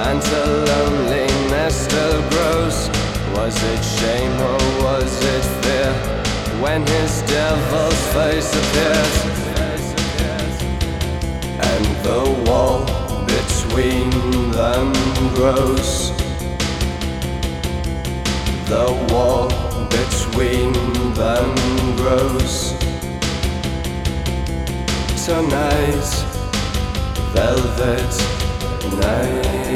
and the loneliness still grows. Was it shame or was it fear when his devil's face appeared? And the wall between them grows. The wall between them grows. Tonight, velvet night.